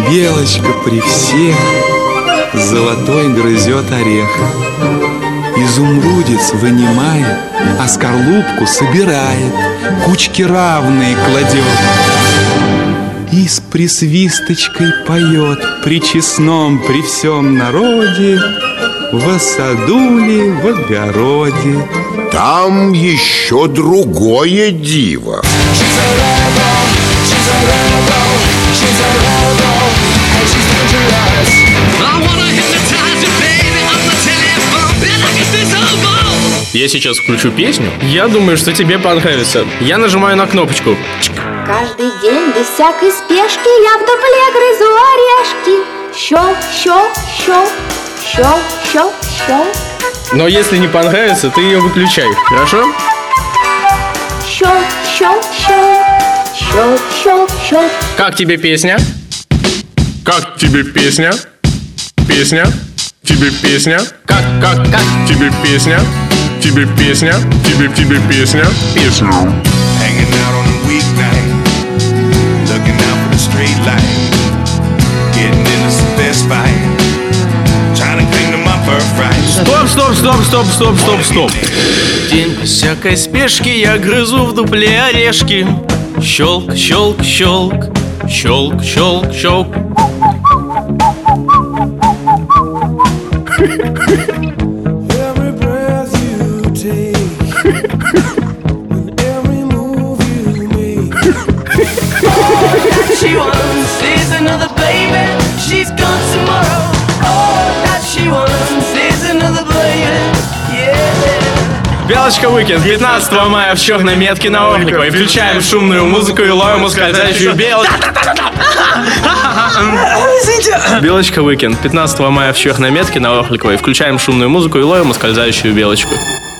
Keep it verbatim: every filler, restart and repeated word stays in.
Белочка при всех золотой грызет орех. Изумрудец вынимает, а скорлупку собирает, кучки равные кладет и с присвисточкой поет при честном, при всем народе: во саду ли, в огороде. Там еще другое диво. Я сейчас включу песню. Я думаю, что тебе понравится. Я нажимаю на кнопочку. Каждый день без всякой спешки я в дупле грызу орешки. Щелк, щелк, щелк, щелк, щелк, щелк. Но если не понравится, ты ее выключай, хорошо? Щелк, щелк, щелк, щелк, щелк, щелк. Как тебе песня? Как тебе песня? Песня? Тебе песня? Как, как, как? Тебе песня? Тебе песня? Тебе, тебе песня? Песня. Hanging out on a weeknight, looking out for the straight light, getting into some fist fight, trying to cling to my birthright. Стоп, стоп, стоп, стоп, стоп, стоп, стоп. День без всякой спешки я грызу в дупле орешки. Щелк, щелк, щелк, щелк, щелк, щелк. Every breath you take, and every move you make. All that she wants is another baby. She's gone tomorrow. All that she wants is another baby. Yeah. Белочка Уикенд, пятнадцатого мая в черной метке на Орликовой. Включаем шумную музыку и ловим ускользающую белочку. Белочка Уикенд, пятнадцатого мая в черной метке на Орликовой. Включаем шумную музыку и ловим ускользающую белочку.